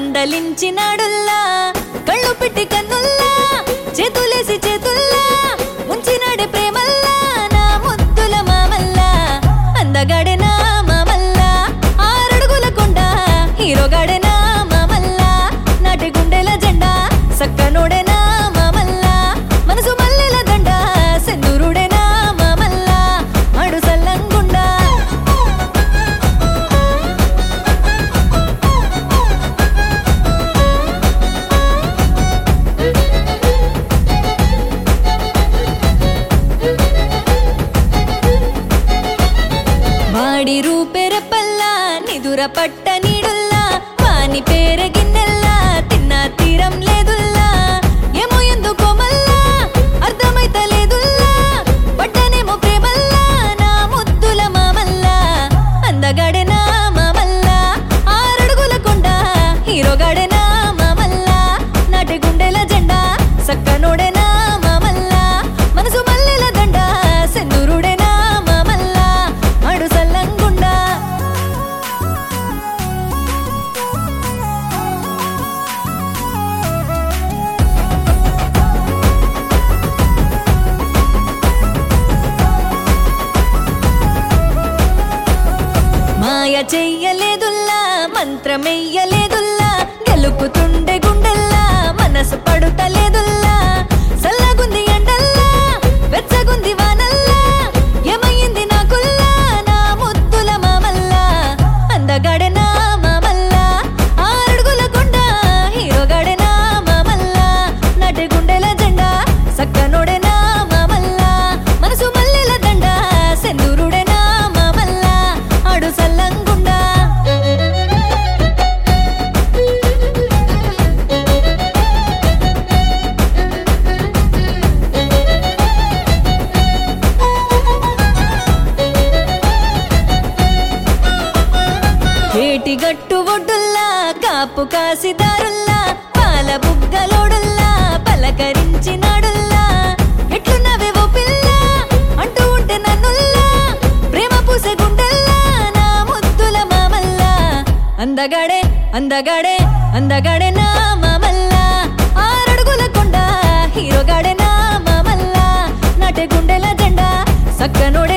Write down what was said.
మందలించినాడుల్లా కళ్ళు పెట్టి కన్నుల్లా చేతులేసి చేతుల్లా ఉంచినాడే ప్రేమల్లా నా ముద్దుల మామల్లా అందగాడే నా మామల్లా ఆరడుగుల కొండ హీరోగాడే నా మామల్లా నాటి గుండెల జెండా సక్కనోడే నా మామల్లా మనసు మల్లెల దండ సెందూరుడే నా మామల్లా ఆడు సల్లంగుండా వాడి రూపెరపల్లా నిదుర పట్ట నీడుల్లా వాని పేర గిన్నెల్లా తిన్నా తీరం లేదుల్లా ఏమో ఎందుకో మల్లా అర్థమైతలేదుల్లా పట్టనేమో ప్రేమల్లా నా ముద్దుల మామల్లా అందగాడే నా మామల్లా ఆరడుగుల కొండ హీరోగాడే నా మామల్లా నాటి గుండెల జెండా సక్కనోడే నా మామల్లా మనసు మల్లెల దండ సెందూరుడే నా మామల్లా ఆడు సల్లంగుండా మాయ చెయ్యలేదుల్లా మంత్రమెయ్యలేదుల్లా గెలుపుతుండే గుండెల్లా మనసు పడుతలేదుల్లా సల్లగుంది ఎండల్లా వెచ్చగుంది వానల్లా ఏమయ్యింది నాకుల్లా నా ముద్దుల మామల్లా అందగాడే నా మామల్లా ఆరడుగుల కొండ హీరోగాడే నా మామల్లా నాటి గుండెల జెండా సక్కనోడే నా మామల్లా మనసు మల్లెల దండ సెందూరుడే నా మామల్లా ఆడు సల్లంగుండా ఏటిగట్టు ఒడ్డుల్లా కాపు కాసిదారుల్లా పాల బుగ్గలోడుల్లా పలకరించినాడుల్లా ఎట్లున్నవేవో పిల్ల అంటూ ఉంటే నన్నుల్లా ప్రేమ పూసే గుండెల్లా నా ముద్దుల మామల్లా అందగాడే అందగాడే అందగాడే నా మామల్లా ఆరడుగుల కొండ హీరోగాడే నా మామల్లా నాటి గుండెల జెండా సక్కనోడే